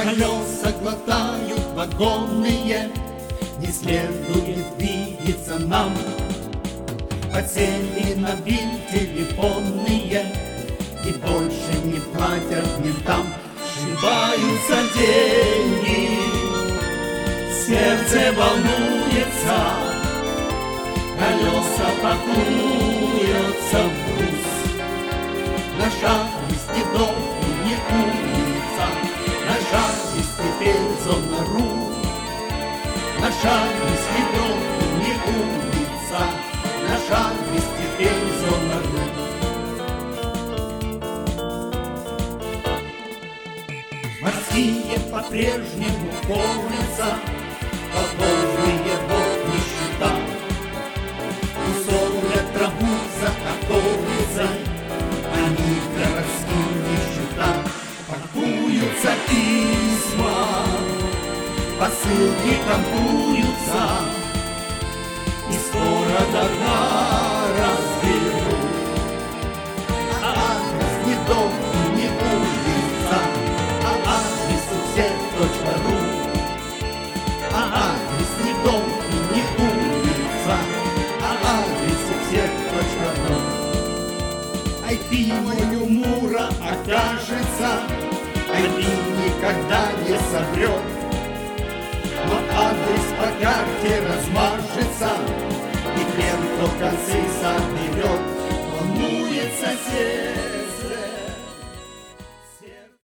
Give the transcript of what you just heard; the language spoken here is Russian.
Колеса глотают вагонные, не следует видеться нам. Подсели на бинт телефонные и больше не платят ментам. Сшибаются деньги, сердце волнуется, колеса пакуются в груз. Наша не дом и не улица, наша теперь зона ру. Наша не дом и не улица, наша теперь зона ру. Морские по-прежнему борются, подводные вот нищета. Усолят траву за околицей, они городские нищета. Пакуются письма, посылки компуются, и скоро дорога разберут. Адрес не дом и не улица, адрес у всех .ру. Адрес не дом и не улица, адрес у всех .ру. IP юмора окажется, IP никогда не соврет. Но адрес по карте размажется, и клиент в конце соберет. Волнуется сердце.